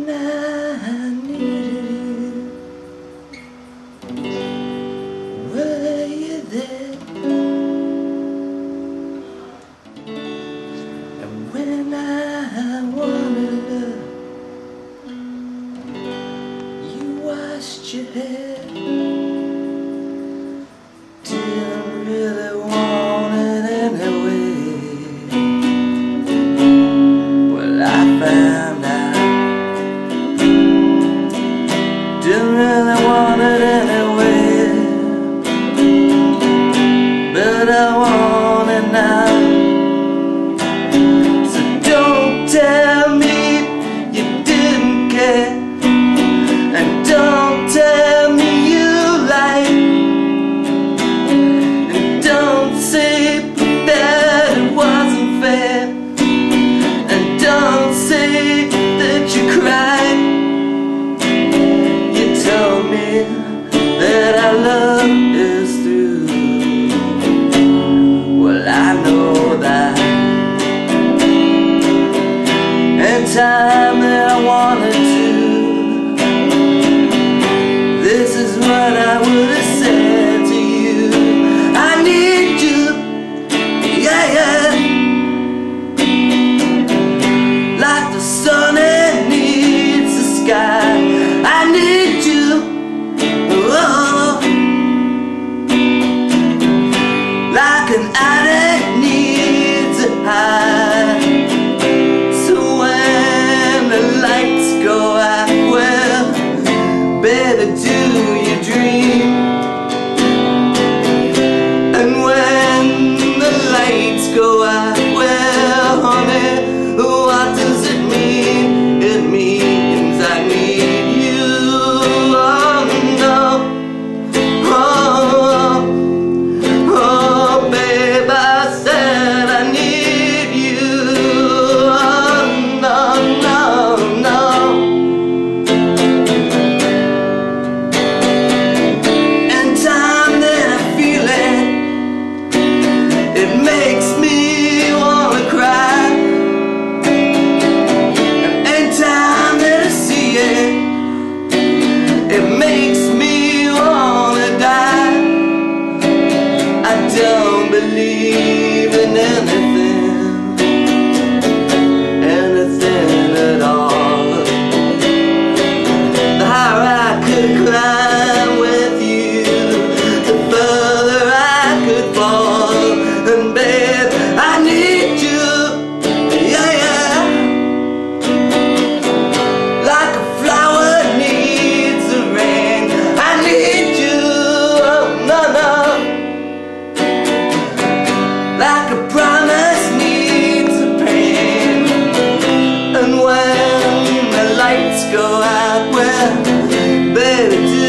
when I needed you, were you there? And when I wanted love, you washed your hair. Didn't really want it anyway. Well, I found out didn't really want it anyway, but I want it now. So don't tell me you didn't care, and don't tell me you lied, and don't say that it wasn't fair, and don't say that you cried. You told me that our love is through. Well, I know that. And time that I wanted to, this is what I would have said to you. I need you, yeah, yeah, like the sun it needs the sky. I need you, oh, like an addict needs a high. So when the lights go out, well, baby, do you dream? And when the lights go out, well, honey, what does it mean? It means I need you. Oh no, oh, oh, babe, I said I need you. Oh no, no, no. And time that I feel it makes me wanna cry. And time that I see it makes me wanna die. I don't believe in anything, anything at all. The higher I could climb with you, the further I could fall. And babe, I need you, yeah, yeah, like a flower needs the rain. I need you, oh no, no, like a promise needs the pain. And when the lights go out, well, baby, do